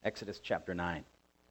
Exodus chapter 9.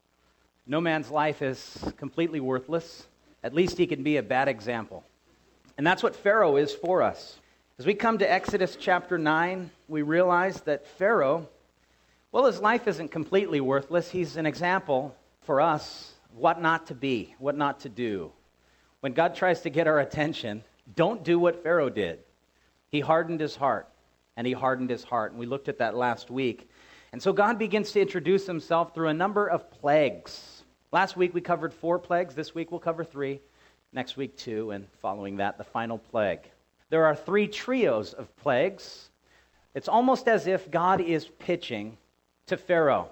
No man's life is completely worthless. At least he can be a bad example. And that's what Pharaoh is for us. As we come to Exodus chapter 9, we realize that Pharaoh, well, his life isn't completely worthless. He's an example for us what not to be, what not to do. When God tries to get our attention, don't do what Pharaoh did. He hardened his heart, and he hardened his heart. And we looked at that last week. And so God begins to introduce himself through a number of plagues. Last week we covered 4 plagues. This week we'll cover 3. Next week 2. And following that, the final plague. There are 3 trios of plagues. It's almost as if God is pitching to Pharaoh.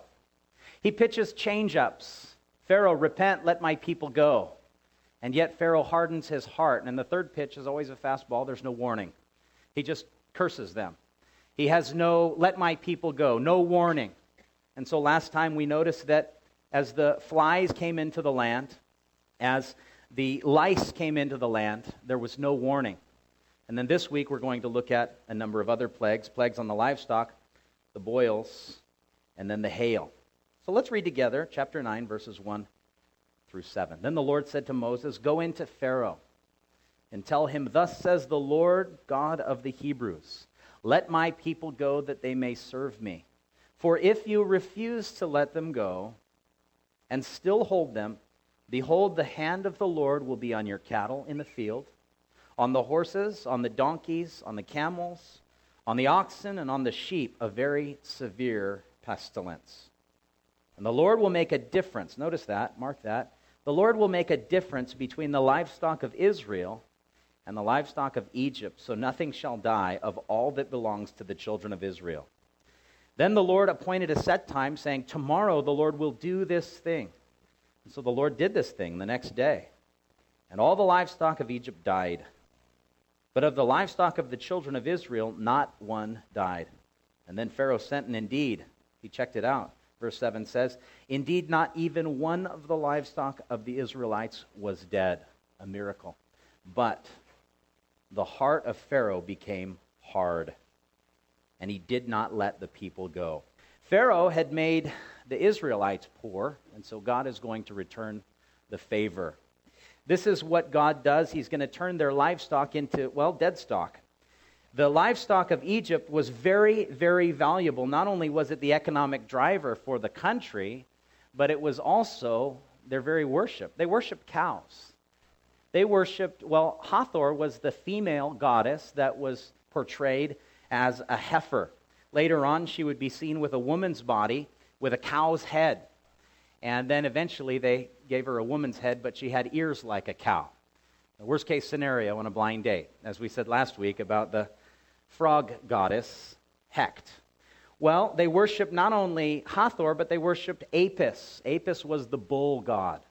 He pitches change-ups. Pharaoh, repent, let my people go. And yet Pharaoh hardens his heart. And the third pitch is always a fastball. There's no warning. He just curses them. He has no, let my people go, no warning. And so last time we noticed that as the flies came into the land, as the lice came into the land, there was no warning. And then this week we're going to look at a number of other plagues on the livestock, the boils, and then the hail. So let's read together chapter 9, verses 1 through 7. Then the Lord said to Moses, "Go into Pharaoh and tell him, thus says the Lord God of the Hebrews, let my people go that they may serve me. For if you refuse to let them go and still hold them, behold, the hand of the Lord will be on your cattle in the field, on the horses, on the donkeys, on the camels, on the oxen, and on the sheep, a very severe pestilence. And the Lord will make a difference." Notice that, mark that. "The Lord will make a difference between the livestock of Israel and the livestock of Egypt, so nothing shall die of all that belongs to the children of Israel." Then the Lord appointed a set time, saying, "Tomorrow the Lord will do this thing." And so the Lord did this thing the next day. And all the livestock of Egypt died. But of the livestock of the children of Israel, not one died. And then Pharaoh sent, and indeed, he checked it out. Verse 7 says, "Indeed, not even one of the livestock of the Israelites was dead." A miracle. But the heart of Pharaoh became hard, and he did not let the people go. Pharaoh had made the Israelites poor, and so God is going to return the favor. This is what God does. He's going to turn their livestock into, well, dead stock. The livestock of Egypt was very, very valuable. Not only was it the economic driver for the country, but it was also their very worship. They worshiped cows. They worshipped, well, Hathor was the female goddess that was portrayed as a heifer. Later on, she would be seen with a woman's body with a cow's head. And then eventually they gave her a woman's head, but she had ears like a cow. The worst case scenario on a blind date, as we said last week about the frog goddess, Hecht. Well, they worshipped not only Hathor, but they worshipped Apis. Apis was the bull god.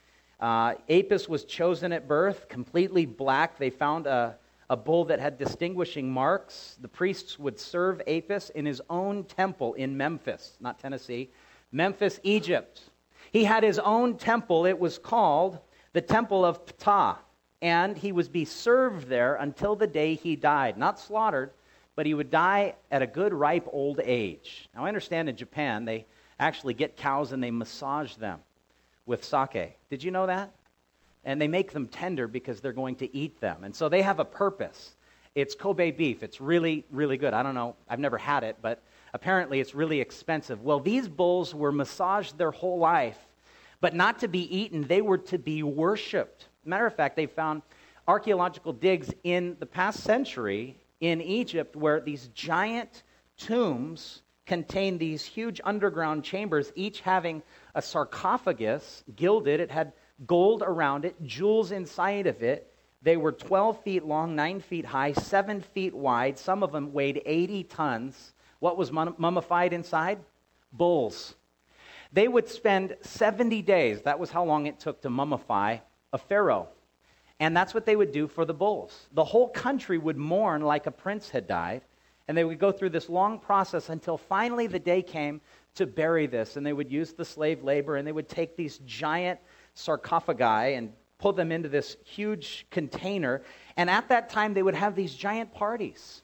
Apis was chosen at birth, completely black. They found a bull that had distinguishing marks. The priests would serve Apis in his own temple in Memphis, not Tennessee, Memphis, Egypt. He had his own temple. It was called the Temple of Ptah, and he was be served there until the day he died. Not slaughtered, but he would die at a good, ripe old age. Now, I understand in Japan, they actually get cows and they massage them with sake. Did you know that? And they make them tender because they're going to eat them. And so they have a purpose. It's Kobe beef. It's really, really good. I don't know. I've never had it, but apparently it's really expensive. Well, these bulls were massaged their whole life, but not to be eaten. They were to be worshipped. Matter of fact, they found archaeological digs in the past century in Egypt where these giant tombs contained these huge underground chambers, each having a sarcophagus, gilded. It had gold around it, jewels inside of it. They were 12 feet long, 9 feet high, 7 feet wide. Some of them weighed 80 tons. What was mummified inside? Bulls. They would spend 70 days. That was how long it took to mummify a pharaoh. And that's what they would do for the bulls. The whole country would mourn like a prince had died. And they would go through this long process until finally the day came to bury this. And they would use the slave labor, and they would take these giant sarcophagi and pull them into this huge container. And at that time, they would have these giant parties.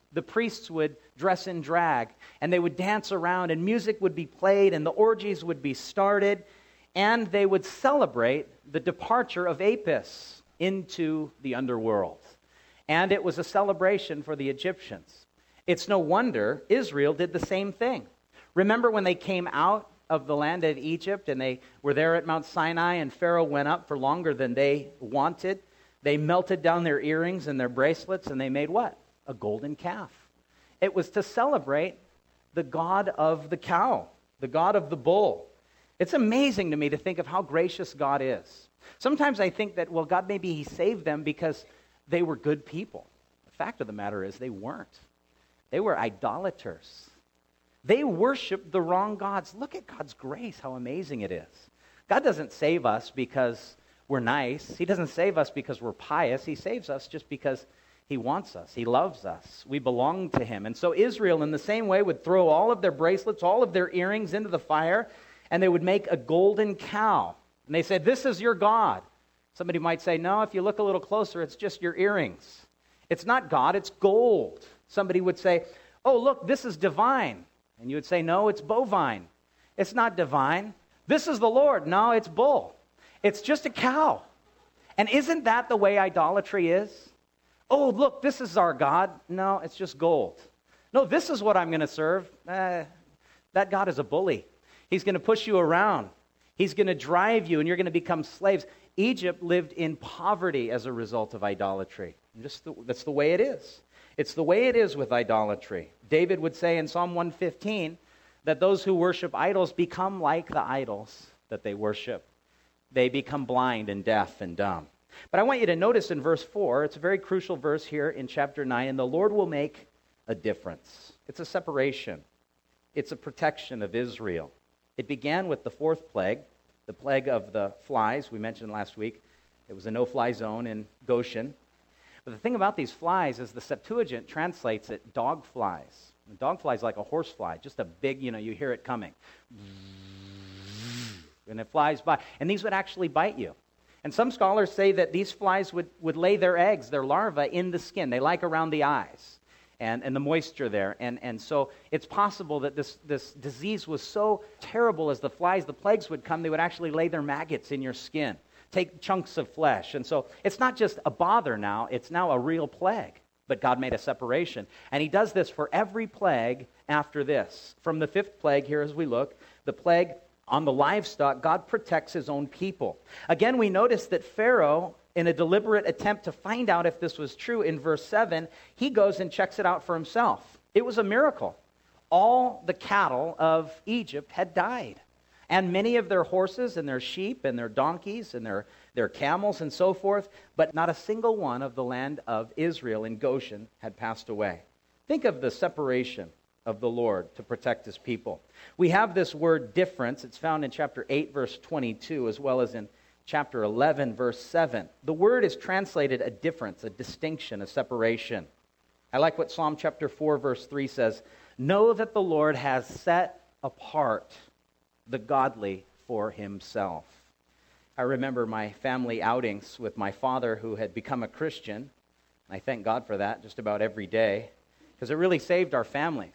the priests would dress in drag, and they would dance around, and music would be played, and the orgies would be started, and they would celebrate the departure of Apis into the underworld. And it was a celebration for the Egyptians. It's no wonder Israel did the same thing. Remember when they came out of the land of Egypt, and they were there at Mount Sinai, and Pharaoh went up for longer than they wanted? They melted down their earrings and their bracelets, and they made what? A golden calf. It was to celebrate the god of the cow, the god of the bull. It's amazing to me to think of how gracious God is. Sometimes I think that, well, God, maybe he saved them because they were good people. The fact of the matter is they weren't. They were idolaters. They worshiped the wrong gods. Look at God's grace, how amazing it is. God doesn't save us because we're nice. He doesn't save us because we're pious. He saves us just because he wants us. He loves us. We belong to him. And so Israel, in the same way, would throw all of their bracelets, all of their earrings into the fire, and they would make a golden cow. And they said, this is your God. Somebody might say, no, if you look a little closer, it's just your earrings. It's not God, it's gold. Somebody would say, oh, look, this is divine. And you would say, no, it's bovine. It's not divine. This is the Lord. No, it's bull. It's just a cow. And isn't that the way idolatry is? Oh, look, this is our God. No, it's just gold. No, this is what I'm going to serve. That God is a bully. He's going to push you around. He's going to drive you, and you're going to become slaves. Egypt lived in poverty as a result of idolatry. That's the way it is. It's the way it is with idolatry. David would say in Psalm 115 that those who worship idols become like the idols that they worship. They become blind and deaf and dumb. But I want you to notice in verse 4, it's a very crucial verse here in chapter 9, and the Lord will make a difference. It's a separation. It's a protection of Israel. It began with the fourth plague, the plague of the flies we mentioned last week. It was a no-fly zone in Goshen. But the thing about these flies is the Septuagint translates it dog flies. The dog fly is like a horse fly, just a big, you hear it coming. And it flies by. And these would actually bite you. And some scholars say that these flies would lay their eggs, their larvae, in the skin. They like around the eyes and the moisture there. And so it's possible that this disease was so terrible as the plagues would come, they would actually lay their maggots in your skin, take chunks of flesh. And so it's not just a bother now, it's now a real plague. But God made a separation. And he does this for every plague after this. From the fifth plague here as we look, the plague on the livestock, God protects his own people. Again, we notice that Pharaoh, in a deliberate attempt to find out if this was true, in verse 7, he goes and checks it out for himself. It was a miracle. All the cattle of Egypt had died. And many of their horses and their sheep and their donkeys and their camels and so forth, but not a single one of the land of Israel in Goshen had passed away. Think of the separation of the Lord to protect his people. We have this word difference. It's found in chapter 8, verse 22, as well as in chapter 11, verse 7. The word is translated a difference, a distinction, a separation. I like what Psalm chapter 4, verse 3 says, "Know that the Lord has set apart the godly for himself." I remember my family outings with my father, who had become a Christian. I thank God for that just about every day, because it really saved our family,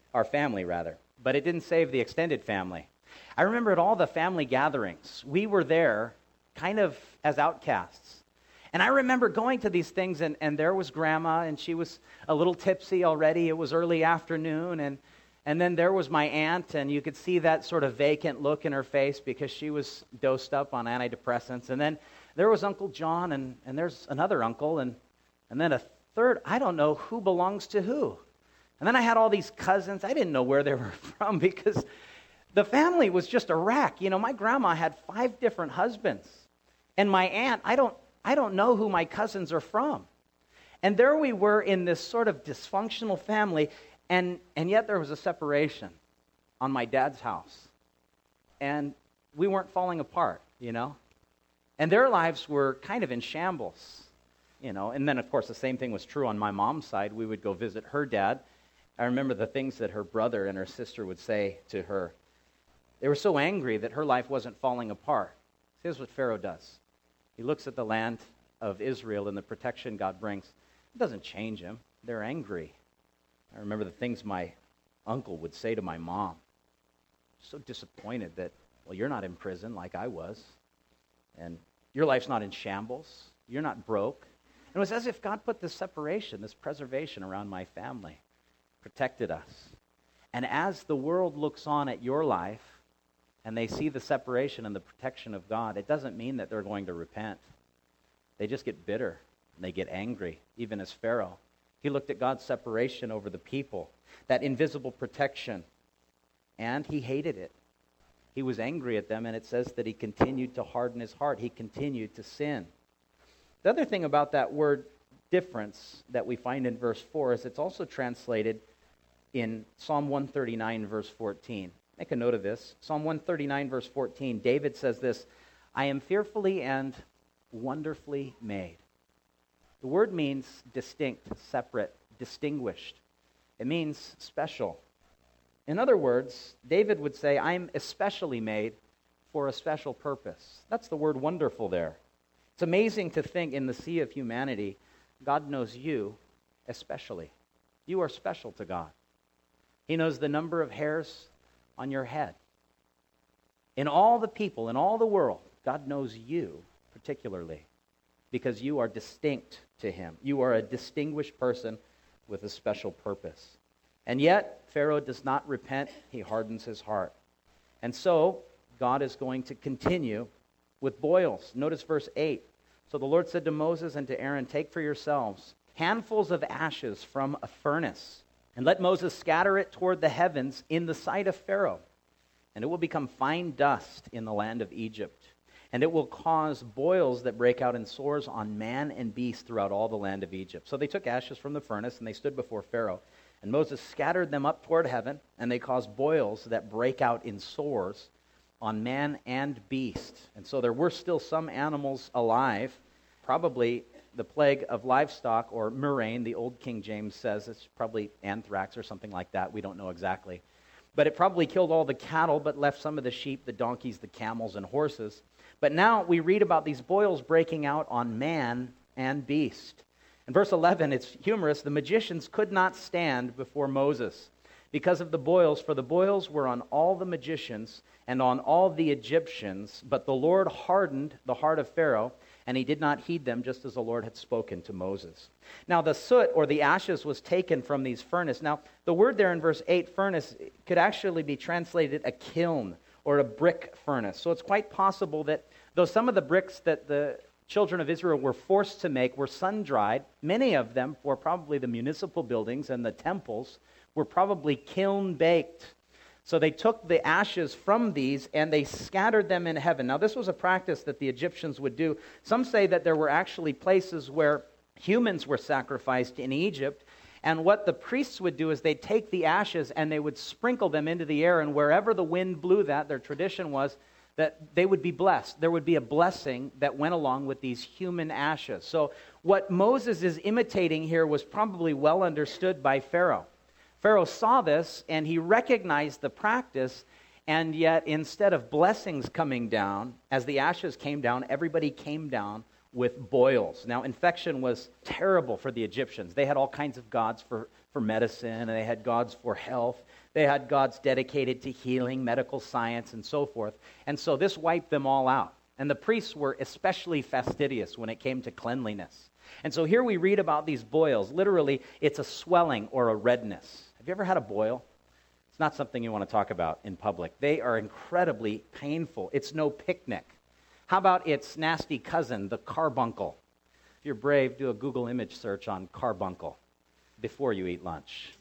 but it didn't save the extended family. I remember at all the family gatherings, we were there kind of as outcasts. And I remember going to these things, and there was Grandma, and she was a little tipsy already. It was early afternoon, and then there was my aunt, and you could see that sort of vacant look in her face because she was dosed up on antidepressants. And then there was Uncle John, and there's another uncle, and then a third. I don't know who belongs to who. And then I had all these cousins. I didn't know where they were from because the family was just a wreck. My grandma had 5 different husbands. And my aunt, I don't know who my cousins are from. And there we were in this sort of dysfunctional family, and yet there was a separation on my dad's house. And we weren't falling apart, And their lives were kind of in shambles, And then, of course, the same thing was true on my mom's side. We would go visit her dad. I remember the things that her brother and her sister would say to her. They were so angry that her life wasn't falling apart. Here's what Pharaoh does. He looks at the land of Israel and the protection God brings. It doesn't change him. They're angry. I remember the things my uncle would say to my mom. So disappointed that, well, you're not in prison like I was, and your life's not in shambles. You're not broke. And it was as if God put this separation, this preservation around my family, protected us. And as the world looks on at your life and they see the separation and the protection of God, it doesn't mean that they're going to repent. They just get bitter and they get angry, even as Pharaoh. He looked at God's separation over the people, that invisible protection, and he hated it. He was angry at them, and it says that he continued to harden his heart. He continued to sin. The other thing about that word difference that we find in verse 4 is it's also translated in Psalm 139, verse 14. Make a note of this. Psalm 139, verse 14, David says this, I am fearfully and wonderfully made. The word means distinct, separate, distinguished. It means special. In other words, David would say, I'm especially made for a special purpose. That's the word wonderful there. It's amazing to think in the sea of humanity, God knows you especially. You are special to God. He knows the number of hairs on your head. In all the people, in all the world, God knows you particularly because you are distinct to him. You are a distinguished person with a special purpose. And yet, Pharaoh does not repent. He hardens his heart. And so, God is going to continue with boils. Notice verse 8. So the Lord said to Moses and to Aaron, take for yourselves handfuls of ashes from a furnace, and let Moses scatter it toward the heavens in the sight of Pharaoh. And it will become fine dust in the land of Egypt. And it will cause boils that break out in sores on man and beast throughout all the land of Egypt. So they took ashes from the furnace, and they stood before Pharaoh. And Moses scattered them up toward heaven, and they caused boils that break out in sores on man and beast. And so there were still some animals alive, probably the plague of livestock, or murrain, the old King James says. It's probably anthrax or something like that. We don't know exactly. But it probably killed all the cattle, but left some of the sheep, the donkeys, the camels, and horses. But now we read about these boils breaking out on man and beast. In verse 11, it's humorous. The magicians could not stand before Moses because of the boils, for the boils were on all the magicians and on all the Egyptians, but the Lord hardened the heart of Pharaoh, and he did not heed them, just as the Lord had spoken to Moses. Now the soot, or the ashes, was taken from these furnace. Now the word there in verse 8, furnace, could actually be translated a kiln or a brick furnace. So it's quite possible that though some of the bricks that the children of Israel were forced to make were sun-dried, many of them, for probably the municipal buildings and the temples, were probably kiln-baked. So they took the ashes from these and they scattered them in heaven. Now this was a practice that the Egyptians would do. Some say that there were actually places where humans were sacrificed in Egypt, and what the priests would do is they'd take the ashes and they would sprinkle them into the air, and wherever the wind blew that, their tradition was that they would be blessed. There would be a blessing that went along with these human ashes. So what Moses is imitating here was probably well understood by Pharaoh. Pharaoh saw this, and he recognized the practice, and yet instead of blessings coming down, as the ashes came down, everybody came down with boils. Now, infection was terrible for the Egyptians. They had all kinds of gods for medicine, and they had gods for health. They had gods dedicated to healing, medical science, and so forth. And so this wiped them all out. And the priests were especially fastidious when it came to cleanliness. And so here we read about these boils. Literally, it's a swelling or a redness. Have you ever had a boil? It's not something you want to talk about in public. They are incredibly painful. It's no picnic. How about its nasty cousin, the carbuncle? If you're brave, do a Google image search on carbuncle before you eat lunch.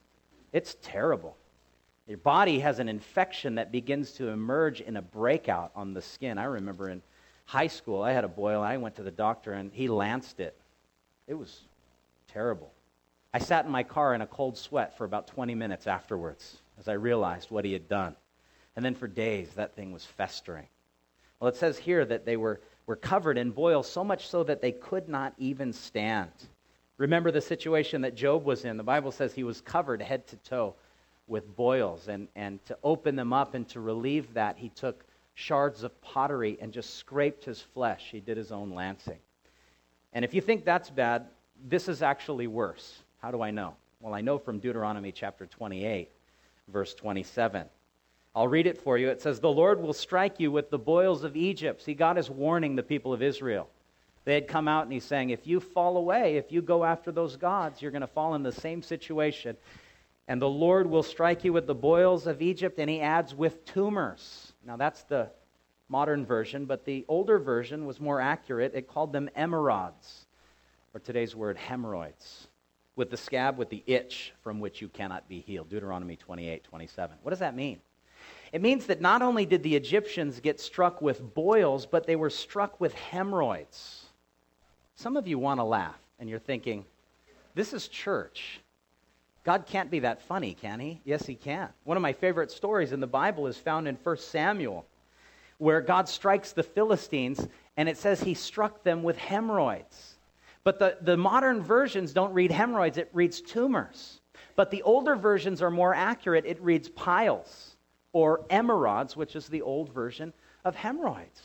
It's terrible. Your body has an infection that begins to emerge in a breakout on the skin. I remember in high school, I had a boil. I went to the doctor, and he lanced it. It was terrible. I sat in my car in a cold sweat for about 20 minutes afterwards as I realized what he had done. And then for days, that thing was festering. Well, it says here that they were covered in boils, so much so that they could not even stand. Remember the situation that Job was in. The Bible says he was covered head to toe with boils. And to open them up and to relieve that, he took shards of pottery and just scraped his flesh. He did his own lancing. And if you think that's bad, this is actually worse. How do I know? Well, I know from Deuteronomy chapter 28, verse 27. I'll read it for you. It says, "The Lord will strike you with the boils of Egypt." See, God is warning the people of Israel. They had come out and he's saying, if you fall away, if you go after those gods, you're going to fall in the same situation. And the Lord will strike you with the boils of Egypt, and he adds, with tumors. Now that's the modern version, but the older version was more accurate. It called them emerods, or today's word, hemorrhoids, with the scab, with the itch from which you cannot be healed. Deuteronomy 28:27. What does that mean? It means that not only did the Egyptians get struck with boils, but they were struck with hemorrhoids. Some of you want to laugh, and you're thinking, this is church. God can't be that funny, can he? Yes, he can. One of my favorite stories in the Bible is found in 1 Samuel, where God strikes the Philistines, and it says he struck them with hemorrhoids. But the modern versions don't read hemorrhoids, it reads tumors. But the older versions are more accurate, it reads piles, or emerods, which is the old version of hemorrhoids.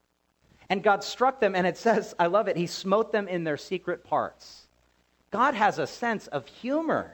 And God struck them, and it says, I love it, he smote them in their secret parts. God has a sense of humor.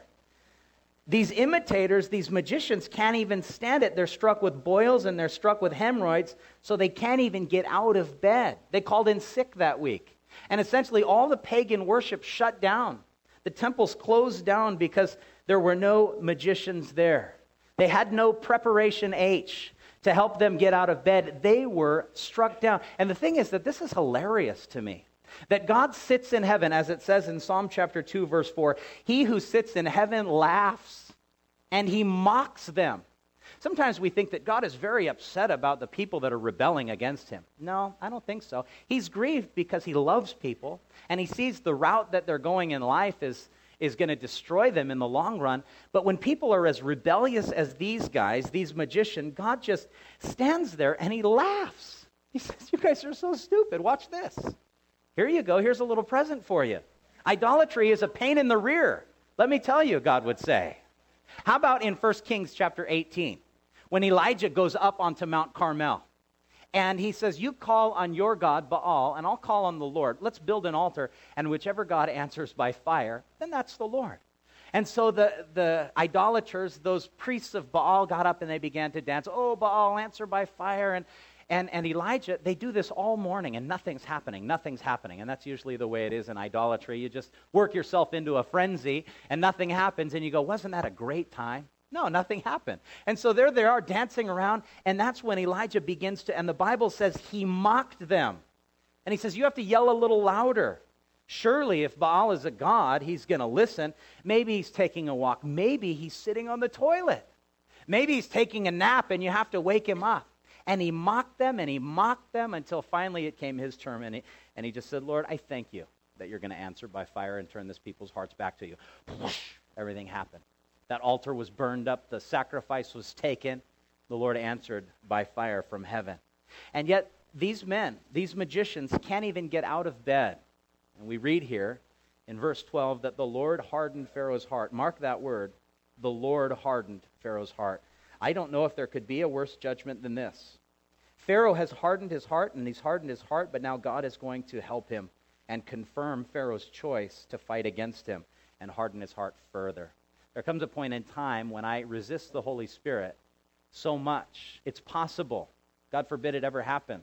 These imitators, these magicians, can't even stand it. They're struck with boils and they're struck with hemorrhoids, so they can't even get out of bed. They called in sick that week. And essentially all the pagan worship shut down. The temples closed down because there were no magicians there. They had no preparation H to help them get out of bed. They were struck down. And the thing is that this is hilarious to me. That God sits in heaven, as it says in Psalm chapter 2, verse 4, he who sits in heaven laughs and he mocks them. Sometimes we think that God is very upset about the people that are rebelling against him. No, I don't think so. He's grieved because he loves people and he sees the route that they're going in life is going to destroy them in the long run. But when people are as rebellious as these guys, these magicians, God just stands there and he laughs. He says, you guys are so stupid. Watch this. Here you go. Here's a little present for you. Idolatry is a pain in the rear. Let me tell you, God would say. How about in 1 Kings chapter 18, when Elijah goes up onto Mount Carmel, and he says, you call on your God, Baal, and I'll call on the Lord. Let's build an altar, and whichever God answers by fire, then that's the Lord. And so the idolaters, those priests of Baal, got up and they began to dance. Oh, Baal, answer by fire. And Elijah, they do this all morning, and nothing's happening. And that's usually the way it is in idolatry. You just work yourself into a frenzy, and nothing happens, and you go, wasn't that a great time? No, nothing happened. And so there they are dancing around, and that's when Elijah begins to, and the Bible says he mocked them. And he says, you have to yell a little louder. Surely if Baal is a god, he's going to listen. Maybe he's taking a walk. Maybe he's sitting on the toilet. Maybe he's taking a nap, and you have to wake him up. And he mocked them, until finally it came his turn, and he just said, Lord, I thank you that you're going to answer by fire and turn this people's hearts back to you. Everything happened. That altar was burned up. The sacrifice was taken. The Lord answered by fire from heaven. And yet, these men, these magicians, can't even get out of bed. And we read here in verse 12 that the Lord hardened Pharaoh's heart. Mark that word. The Lord hardened Pharaoh's heart. I don't know if there could be a worse judgment than this. Pharaoh has hardened his heart, and he's hardened his heart, but now God is going to help him and confirm Pharaoh's choice to fight against him and harden his heart further. There comes a point in time when I resist the Holy Spirit so much. It's possible. God forbid it ever happens.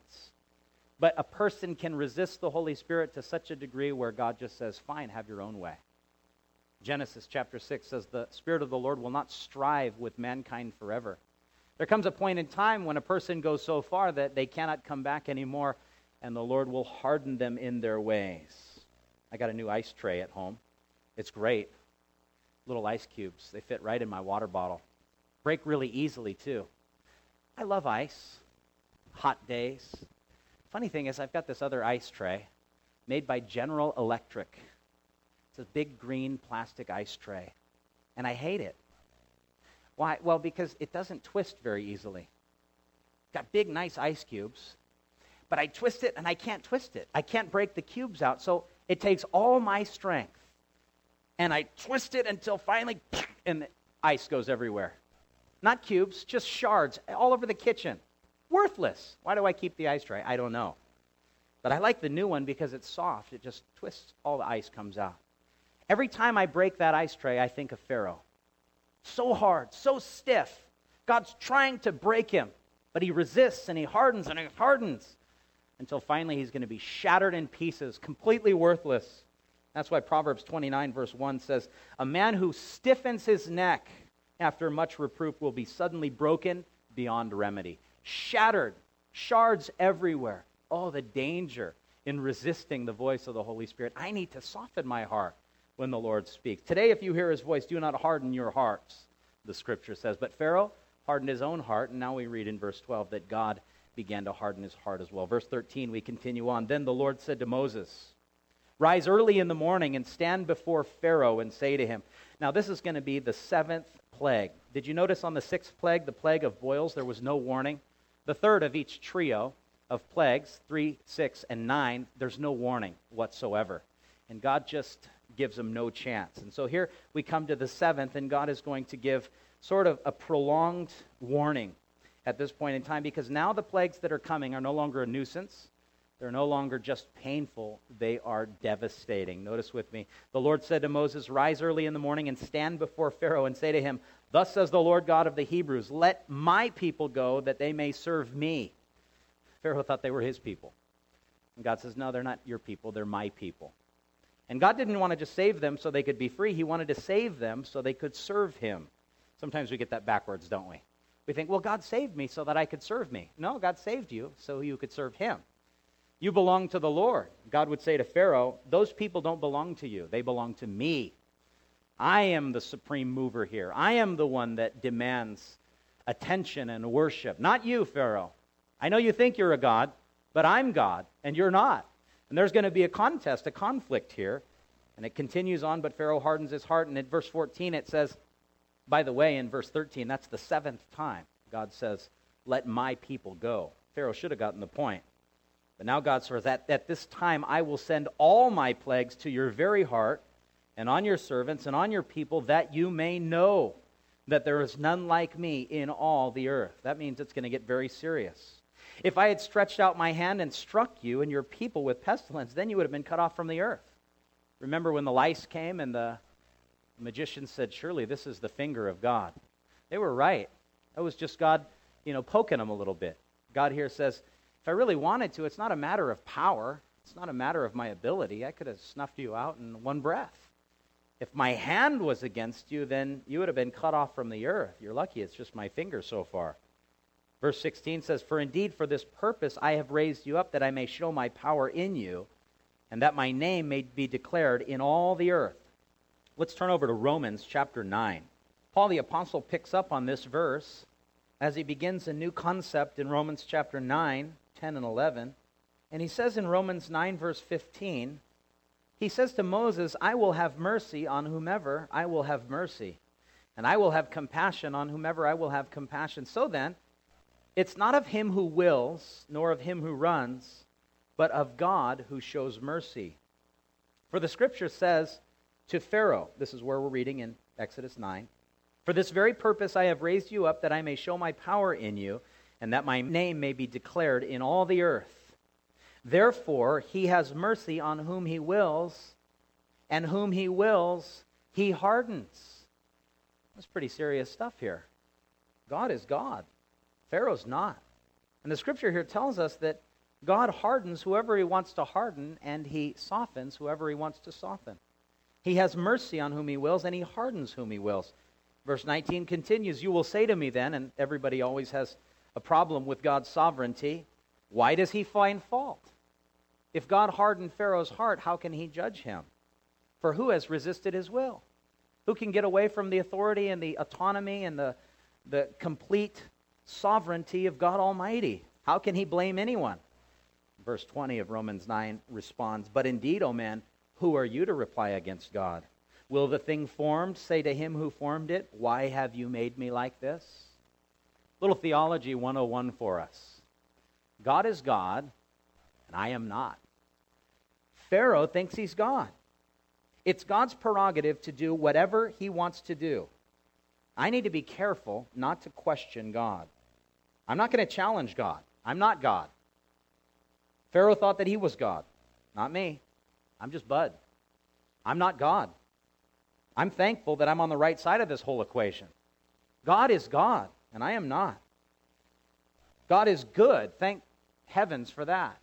But a person can resist the Holy Spirit to such a degree where God just says, fine, have your own way. Genesis chapter 6 says, the Spirit of the Lord will not strive with mankind forever. There comes a point in time when a person goes so far that they cannot come back anymore, and the Lord will harden them in their ways. I got a new ice tray at home. It's great. Little ice cubes. They fit right in my water bottle. Break really easily, too. I love ice. Hot days. Funny thing is, I've got this other ice tray made by General Electric. It's a big green plastic ice tray. And I hate it. Why? Well, because it doesn't twist very easily. Got big, nice ice cubes. But I twist it, and I can't twist it. I can't break the cubes out. So it takes all my strength. And I twist it until finally, and the ice goes everywhere. Not cubes, just shards all over the kitchen. Worthless. Why do I keep the ice tray? I don't know. But I like the new one because it's soft. It just twists, all the ice comes out. Every time I break that ice tray, I think of Pharaoh. So hard, so stiff. God's trying to break him, but he resists and he hardens until finally he's going to be shattered in pieces, completely worthless. That's why Proverbs 29 verse 1 says, "A man who stiffens his neck after much reproof will be suddenly broken beyond remedy." Shattered, shards everywhere. Oh, the danger in resisting the voice of the Holy Spirit. I need to soften my heart when the Lord speaks. Today, if you hear his voice, do not harden your hearts, the scripture says. But Pharaoh hardened his own heart, and now we read in verse 12 that God began to harden his heart as well. Verse 13, we continue on. Then the Lord said to Moses, "Rise early in the morning and stand before Pharaoh and say to him." Now, this is going to be the 7th plague. Did you notice on the 6th plague, the plague of boils, there was no warning? The third of each trio of plagues, 3, 6, and 9, there's no warning whatsoever. And God just gives them no chance. And so here we come to the 7th, and God is going to give sort of a prolonged warning at this point in time, because now the plagues that are coming are no longer a nuisance. They're no longer just painful. They are devastating. Notice with me. The Lord said to Moses, "Rise early in the morning and stand before Pharaoh and say to him, 'Thus says the Lord God of the Hebrews, let my people go that they may serve me.'" Pharaoh thought they were his people. And God says, "No, they're not your people. They're my people." And God didn't want to just save them so they could be free. He wanted to save them so they could serve him. Sometimes we get that backwards, don't we? We think, well, God saved me so that I could serve me. No, God saved you so you could serve him. You belong to the Lord. God would say to Pharaoh, "Those people don't belong to you. They belong to me. I am the supreme mover here. I am the one that demands attention and worship. Not you, Pharaoh. I know you think you're a God, but I'm God, and you're not." And there's going to be a contest, a conflict here. And it continues on, but Pharaoh hardens his heart. And in verse 14 it says, by the way, in verse 13, that's the 7th time God says, "Let my people go." Pharaoh should have gotten the point. But now God says, at this time I will send all my plagues to your very heart, and on your servants, and on your people, that you may know that there is none like me in all the earth. That means it's going to get very serious. If I had stretched out my hand and struck you and your people with pestilence, then you would have been cut off from the earth. Remember when the lice came and the magicians said, "Surely this is the finger of God." They were right. That was just God, poking them a little bit. God here says, if I really wanted to, it's not a matter of power. It's not a matter of my ability. I could have snuffed you out in one breath. If my hand was against you, then you would have been cut off from the earth. You're lucky it's just my finger so far. Verse 16 says, "For indeed for this purpose I have raised you up, that I may show my power in you, and that my name may be declared in all the earth." Let's turn over to Romans chapter 9. Paul the Apostle picks up on this verse as he begins a new concept in Romans chapter 9, 10 and 11. And he says in Romans 9 verse 15, he says to Moses, "I will have mercy on whomever I will have mercy, and I will have compassion on whomever I will have compassion." So then, it's not of him who wills, nor of him who runs, but of God who shows mercy. For the scripture says to Pharaoh, this is where we're reading in Exodus 9, "For this very purpose I have raised you up, that I may show my power in you, and that my name may be declared in all the earth. Therefore he has mercy on whom he wills, and whom he wills he hardens." That's pretty serious stuff here. God is God. Pharaoh's not. And the scripture here tells us that God hardens whoever he wants to harden, and he softens whoever he wants to soften. He has mercy on whom he wills, and he hardens whom he wills. Verse 19 continues, "You will say to me then," and everybody always has a problem with God's sovereignty, "Why does he find fault? If God hardened Pharaoh's heart, how can he judge him? For who has resisted his will? Who can get away from the authority and the autonomy and the complete sovereignty of God Almighty? How can he blame anyone?" Verse 20 of Romans 9 responds, "But indeed, O man, who are you to reply against God? Will the thing formed say to him who formed it, 'Why have you made me like this?'" Little theology 101 for us. God is God, and I am not. Pharaoh thinks he's God. It's God's prerogative to do whatever he wants to do. I need to be careful not to question God. I'm not going to challenge God. I'm not God. Pharaoh thought that he was God. Not me. I'm just Bud. I'm not God. I'm thankful that I'm on the right side of this whole equation. God is God, and I am not. God is good. Thank heavens for that.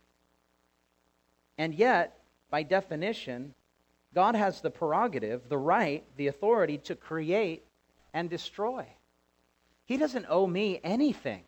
And yet, by definition, God has the prerogative, the right, the authority to create and destroy. He doesn't owe me anything.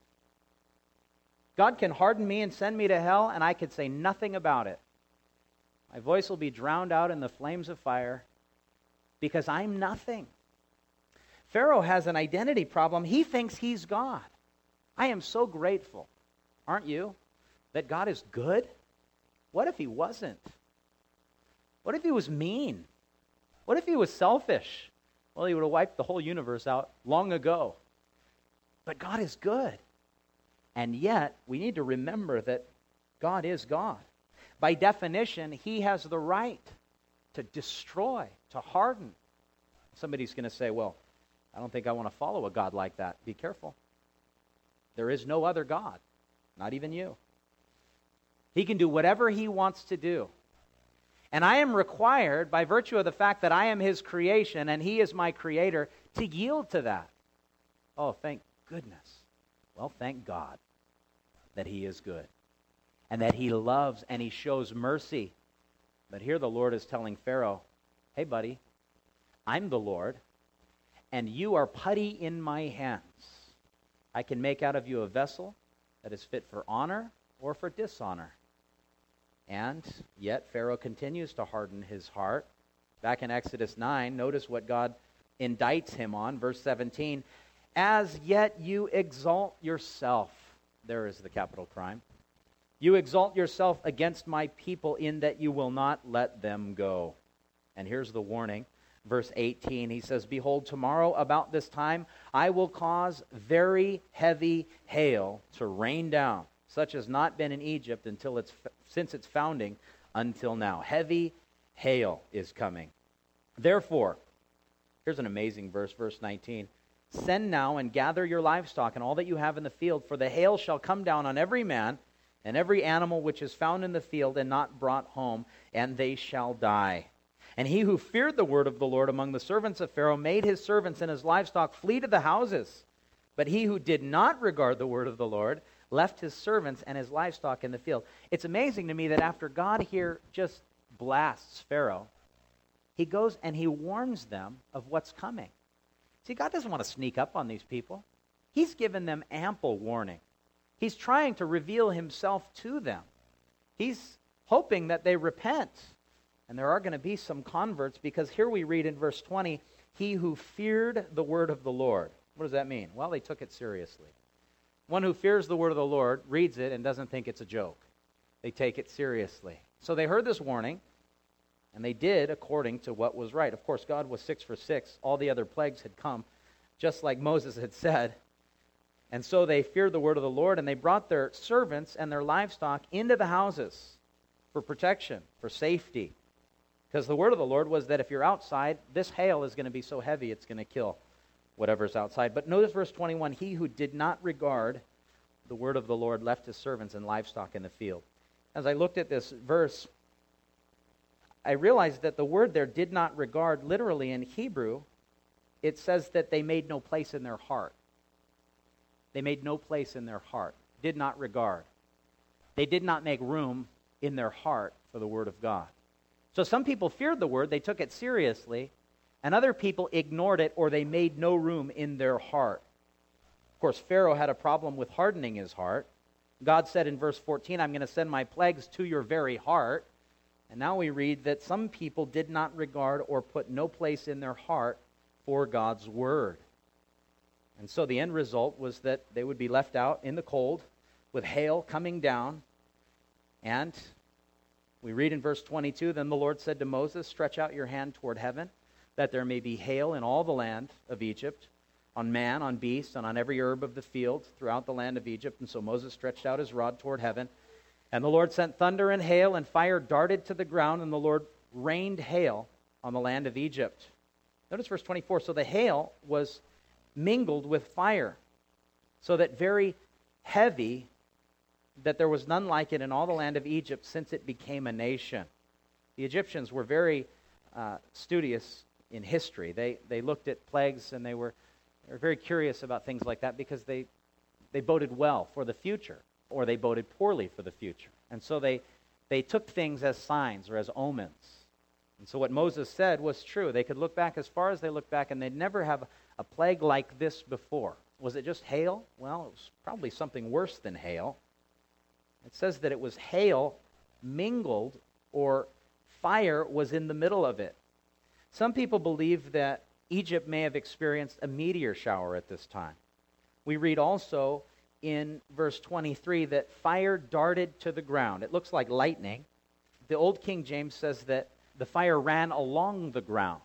God can harden me and send me to hell, and I could say nothing about it. My voice will be drowned out in the flames of fire because I'm nothing. Pharaoh has an identity problem. He thinks he's God. I am so grateful, aren't you, that God is good? What if he wasn't? What if he was mean? What if he was selfish? Well, he would have wiped the whole universe out long ago. But God is good. And yet, we need to remember that God is God. By definition, he has the right to destroy, to harden. Somebody's going to say, well, I don't think I want to follow a God like that. Be careful. There is no other God, not even you. He can do whatever he wants to do. And I am required, by virtue of the fact that I am his creation and he is my creator, to yield to that. Oh, thank goodness. Well, thank God that he is good and that he loves and he shows mercy. But here the Lord is telling Pharaoh, hey, buddy, I'm the Lord, and you are putty in my hands. I can make out of you a vessel that is fit for honor or for dishonor. And yet Pharaoh continues to harden his heart. Back in Exodus 9, notice what God indicts him on. Verse 17, as yet you exalt yourself. There is the capital crime. You exalt yourself against my people in that you will not let them go. And here's the warning. Verse 18, he says, behold, tomorrow about this time I will cause very heavy hail to rain down, such has not been in Egypt since its founding until now. Heavy hail is coming. Therefore, here's an amazing verse, verse 19. Send now and gather your livestock and all that you have in the field, for the hail shall come down on every man and every animal which is found in the field and not brought home, and they shall die. And he who feared the word of the Lord among the servants of Pharaoh made his servants and his livestock flee to the houses. But he who did not regard the word of the Lord left his servants and his livestock in the field. It's amazing to me that after God here just blasts Pharaoh, he goes and he warns them of what's coming. See, God doesn't want to sneak up on these people. He's given them ample warning. He's trying to reveal himself to them. He's hoping that they repent. And there are going to be some converts, because here we read in verse 20, he who feared the word of the Lord. What does that mean? Well, they took it seriously. One who fears the word of the Lord reads it and doesn't think it's a joke. They take it seriously. So they heard this warning, and they did according to what was right. Of course, God was 6 for 6. All the other plagues had come, just like Moses had said. And so they feared the word of the Lord, and they brought their servants and their livestock into the houses for protection, for safety. Because the word of the Lord was that if you're outside, this hail is going to be so heavy it's going to kill whatever's outside. But notice verse 21, he who did not regard the word of the Lord left his servants and livestock in the field. As I looked at this verse, I realized that the word there, did not regard, literally in Hebrew, it says that they made no place in their heart. They made no place in their heart. Did not regard. They did not make room in their heart for the word of God. So some people feared the word, they took it seriously, and other people ignored it, or they made no room in their heart. Of course, Pharaoh had a problem with hardening his heart. God said in verse 14, I'm going to send my plagues to your very heart. And now we read that some people did not regard or put no place in their heart for God's word. And so the end result was that they would be left out in the cold with hail coming down. And we read in verse 22, then the Lord said to Moses, stretch out your hand toward heaven, that there may be hail in all the land of Egypt, on man, on beast, and on every herb of the field throughout the land of Egypt. And so Moses stretched out his rod toward heaven. And the Lord sent thunder and hail, and fire darted to the ground, and the Lord rained hail on the land of Egypt. Notice verse 24. So the hail was mingled with fire, so that very heavy, that there was none like it in all the land of Egypt since it became a nation. The Egyptians were very studious in history. They looked at plagues and they were very curious about things like that because they boded well for the future, or they boded poorly for the future. And so they took things as signs or as omens. And so what Moses said was true. They could look back as far as they looked back, and they'd never have a plague like this before. Was it just hail? Well, it was probably something worse than hail. It says that it was hail mingled, or fire was in the middle of it. Some people believe that Egypt may have experienced a meteor shower at this time. We read also in verse 23 that fire darted to the ground. It looks like lightning. The Old King James says that the fire ran along the ground.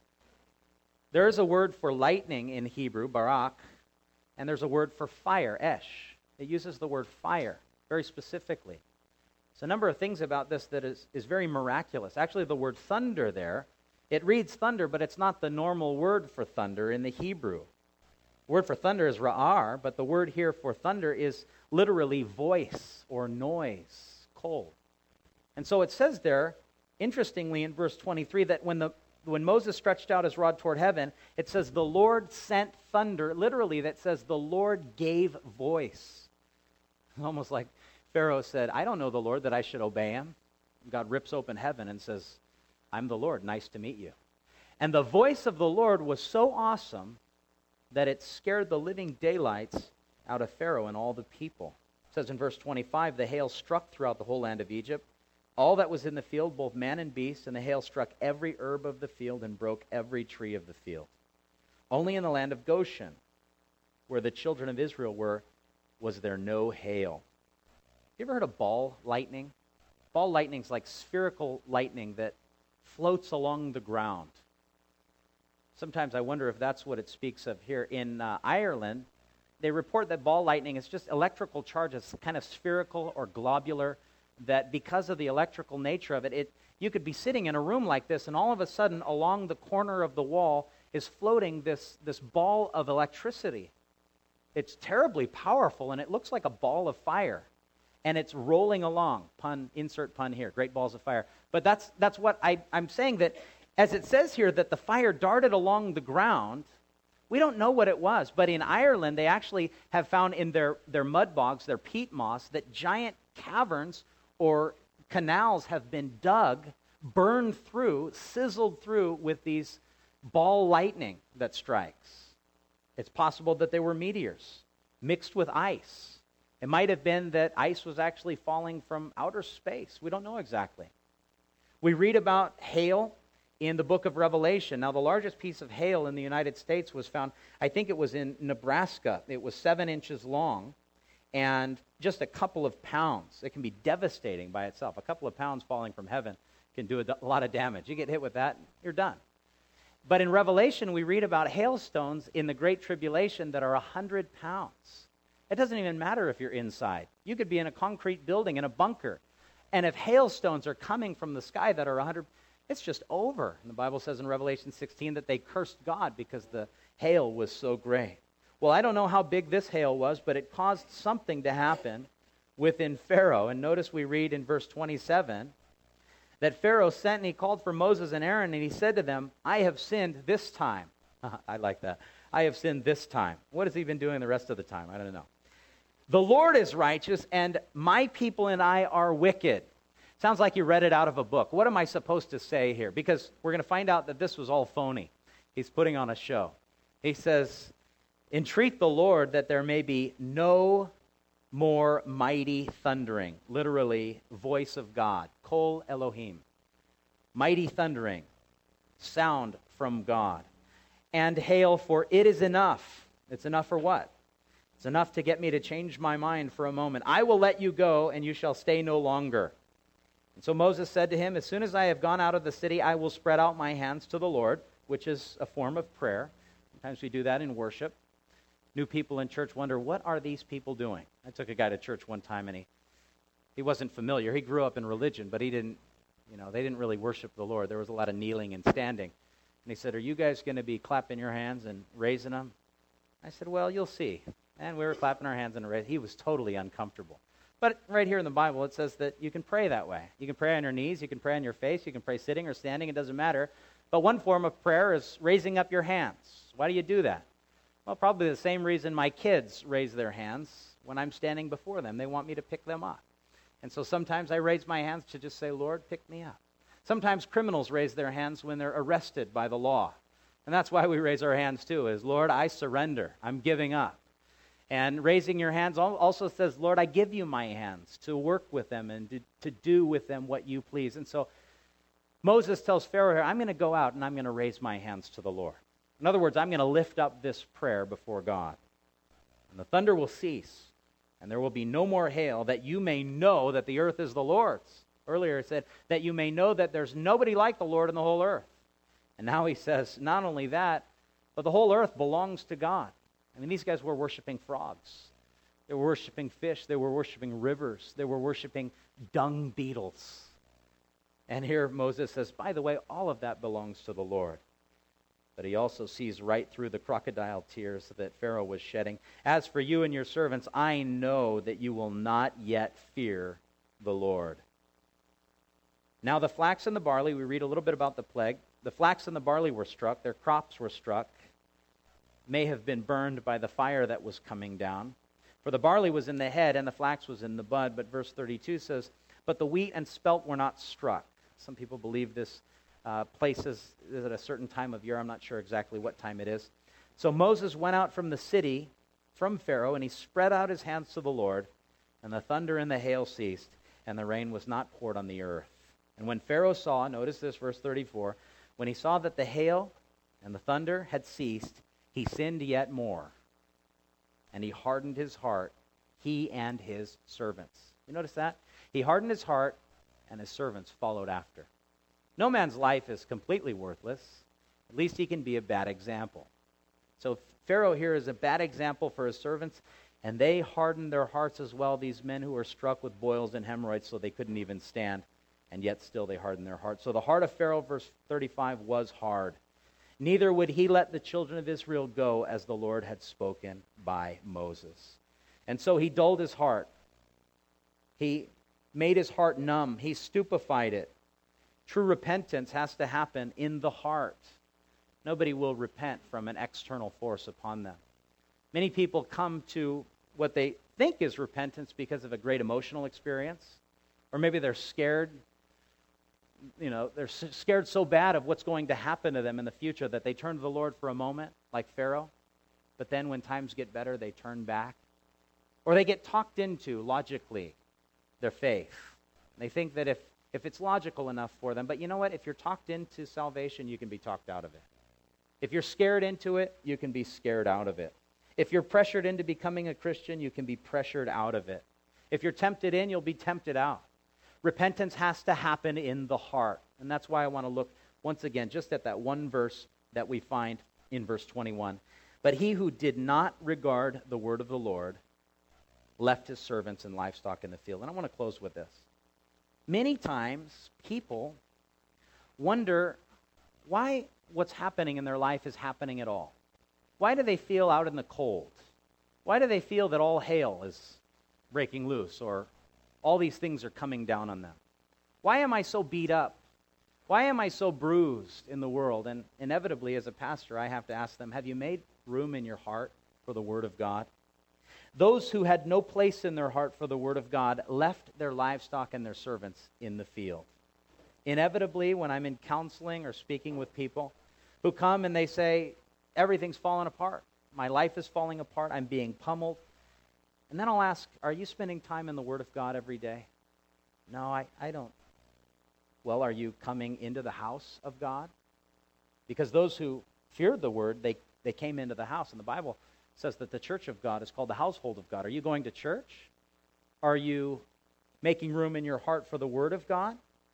There is a word for lightning in Hebrew, barak, and there's a word for fire, esh. It uses the word fire very specifically. There's a number of things about this that is very miraculous. Actually, the word thunder there, it reads thunder, but it's not the normal word for thunder in the Hebrew. The word for thunder is ra'ar, but the word here for thunder is literally voice or noise, kol. And so it says there, interestingly in verse 23, that when Moses stretched out his rod toward heaven, it says the Lord sent thunder. Literally, that says the Lord gave voice. Almost like Pharaoh said, I don't know the Lord that I should obey him. God rips open heaven and says, I'm the Lord, nice to meet you. And the voice of the Lord was so awesome that it scared the living daylights out of Pharaoh and all the people. It says in verse 25, the hail struck throughout the whole land of Egypt, all that was in the field, both man and beast, and the hail struck every herb of the field and broke every tree of the field. Only in the land of Goshen, where the children of Israel were, was there no hail. You ever heard of ball lightning? Ball lightning is like spherical lightning that floats along the ground. Sometimes I wonder if that's what it speaks of here. In Ireland, they report that ball lightning is just electrical charges, kind of spherical or globular, that because of the electrical nature of it, you could be sitting in a room like this, and all of a sudden, along the corner of the wall is floating this ball of electricity. It's terribly powerful, and it looks like a ball of fire. And it's rolling along. Pun, insert pun here. Great balls of fire. But that's what I'm saying, that as it says here that the fire darted along the ground, we don't know what it was. But in Ireland, they actually have found in their mud bogs, their peat moss, that giant caverns or canals have been dug, burned through, sizzled through with these ball lightning that strikes. It's possible that they were meteors mixed with ice. It might have been that ice was actually falling from outer space. We don't know exactly. We read about hail in the book of Revelation. Now, the largest piece of hail in the United States was found, I think it was in Nebraska. It was 7 inches long and just a couple of pounds. It can be devastating by itself. A couple of pounds falling from heaven can do a lot of damage. You get hit with that, you're done. But in Revelation, we read about hailstones in the Great Tribulation that are 100 pounds. It doesn't even matter if you're inside. You could be in a concrete building, in a bunker. And if hailstones are coming from the sky that are 100, it's just over. And the Bible says in Revelation 16 that they cursed God because the hail was so great. Well, I don't know how big this hail was, but it caused something to happen within Pharaoh. And notice we read in verse 27 that Pharaoh sent and he called for Moses and Aaron, and he said to them, I have sinned this time. I like that. I have sinned this time. What has he been doing the rest of the time? I don't know. The Lord is righteous, and my people and I are wicked. Sounds like you read it out of a book. What am I supposed to say here? Because we're going to find out that this was all phony. He's putting on a show. He says, entreat the Lord that there may be no more mighty thundering. Literally, voice of God. Kol Elohim. Mighty thundering. Sound from God. And hail, for it is enough. It's enough for what? It's enough to get me to change my mind for a moment. I will let you go, and you shall stay no longer. And so Moses said to him, as soon as I have gone out of the city, I will spread out my hands to the Lord, which is a form of prayer. Sometimes we do that in worship. New people in church wonder, what are these people doing? I took a guy to church one time, and he wasn't familiar. He grew up in religion, but they didn't really worship the Lord. There was a lot of kneeling and standing. And he said, are you guys going to be clapping your hands and raising them? I said, well, you'll see. And we were clapping our hands and he was totally uncomfortable. But right here in the Bible, it says that you can pray that way. You can pray on your knees, you can pray on your face, you can pray sitting or standing, it doesn't matter. But one form of prayer is raising up your hands. Why do you do that? Well, probably the same reason my kids raise their hands when I'm standing before them. They want me to pick them up. And so sometimes I raise my hands to just say, Lord, pick me up. Sometimes criminals raise their hands when they're arrested by the law. And that's why we raise our hands too, is, Lord, I surrender. I'm giving up. And raising your hands also says, Lord, I give you my hands to work with them and to do with them what you please. And so Moses tells Pharaoh here, I'm going to go out and I'm going to raise my hands to the Lord. In other words, I'm going to lift up this prayer before God. And the thunder will cease, and there will be no more hail, that you may know that the earth is the Lord's. Earlier it said, that you may know that there's nobody like the Lord in the whole earth. And now he says, not only that, but the whole earth belongs to God. I mean, these guys were worshiping frogs. They were worshiping fish. They were worshiping rivers. They were worshiping dung beetles. And here Moses says, by the way, all of that belongs to the Lord. But he also sees right through the crocodile tears that Pharaoh was shedding. As for you and your servants, I know that you will not yet fear the Lord. Now the flax and the barley, we read a little bit about the plague. The flax and the barley were struck. Their crops were struck. May have been burned by the fire that was coming down. For the barley was in the head and the flax was in the bud. But verse 32 says, but the wheat and spelt were not struck. Some people believe this places is at a certain time of year. I'm not sure exactly what time it is. So Moses went out from the city, from Pharaoh, and he spread out his hands to the Lord, and the thunder and the hail ceased, and the rain was not poured on the earth. And when Pharaoh saw, notice this, verse 34, when he saw that the hail and the thunder had ceased, he sinned yet more, and he hardened his heart, he and his servants. You notice that? He hardened his heart, and his servants followed after. No man's life is completely worthless. At least he can be a bad example. So Pharaoh here is a bad example for his servants, and they hardened their hearts as well, these men who were struck with boils and hemorrhoids so they couldn't even stand, and yet still they hardened their hearts. So the heart of Pharaoh, verse 35, was hard. Neither would he let the children of Israel go as the Lord had spoken by Moses. And so he dulled his heart. He made his heart numb. He stupefied it. True repentance has to happen in the heart. Nobody will repent from an external force upon them. Many people come to what they think is repentance because of a great emotional experience, or maybe they're scared. You know, they're scared so bad of what's going to happen to them in the future that they turn to the Lord for a moment, like Pharaoh, but then when times get better, they turn back. Or they get talked into, logically, their faith. They think that if it's logical enough for them, but you know what? If you're talked into salvation, you can be talked out of it. If you're scared into it, you can be scared out of it. If you're pressured into becoming a Christian, you can be pressured out of it. If you're tempted in, you'll be tempted out. Repentance has to happen in the heart. And that's why I want to look once again just at that one verse that we find in verse 21. But he who did not regard the word of the Lord left his servants and livestock in the field. And I want to close with this. Many times people wonder why what's happening in their life is happening at all. Why do they feel out in the cold? Why do they feel that all hail is breaking loose or all these things are coming down on them? Why am I so beat up? Why am I so bruised in the world? And inevitably, as a pastor, I have to ask them, have you made room in your heart for the Word of God? Those who had no place in their heart for the Word of God left their livestock and their servants in the field. Inevitably, when I'm in counseling or speaking with people who come and they say, everything's falling apart. My life is falling apart. I'm being pummeled. And then I'll ask, are you spending time in the Word of God every day? No, I don't. Well, are you coming into the house of God? Because those who feared the Word, they came into the house. And the Bible says that the church of God is called the household of God. Are you going to church? Are you making room in your heart for the Word of God?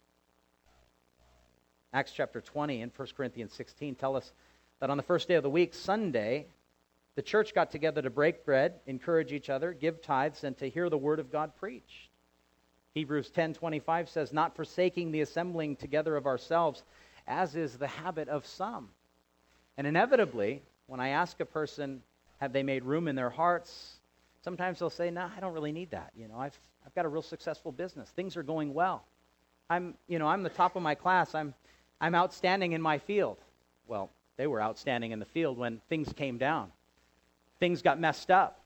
Acts chapter 20 and 1 Corinthians 16 tell us that on the first day of the week, Sunday, the church got together to break bread, encourage each other, give tithes, and to hear the Word of God preached. Hebrews 10:25 says, not forsaking the assembling together of ourselves, as is the habit of some. And inevitably, when I ask a person, have they made room in their hearts? Sometimes they'll say, no, I don't really need that. You know, I've got a real successful business. Things are going well. I'm the top of my class. I'm I'm outstanding in my field. Well, they were outstanding in the field when things came down. Things got messed up.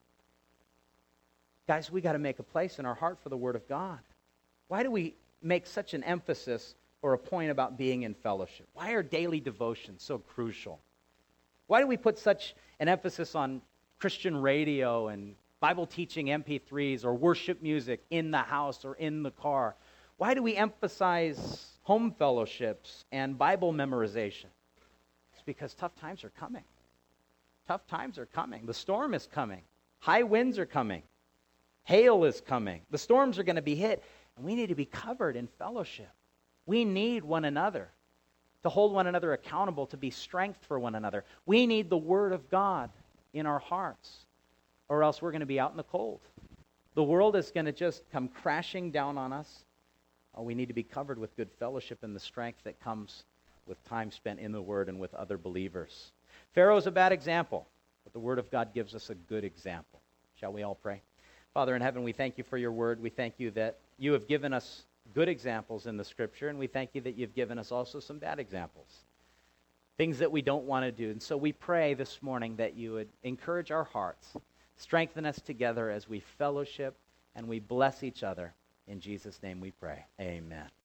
Guys, we got to make a place in our heart for the Word of God. Why do we make such an emphasis or a point about being in fellowship? Why are daily devotions so crucial? Why do we put such an emphasis on Christian radio and Bible teaching MP3s or worship music in the house or in the car? Why do we emphasize home fellowships and Bible memorization? It's because tough times are coming. Tough times are coming. The storm is coming. High winds are coming. Hail is coming. The storms are going to be hit, and we need to be covered in fellowship. We need one another to hold one another accountable, to be strength for one another. We need the Word of God in our hearts, or else we're going to be out in the cold. The world is going to just come crashing down on us. Oh, we need to be covered with good fellowship and the strength that comes with time spent in the Word and with other believers. Pharaoh's a bad example, but the Word of God gives us a good example. Shall we all pray? Father in heaven, we thank you for your Word. We thank you that you have given us good examples in the Scripture, and we thank you that you've given us also some bad examples, things that we don't want to do. And so we pray this morning that you would encourage our hearts, strengthen us together as we fellowship and we bless each other. In Jesus' name we pray. Amen.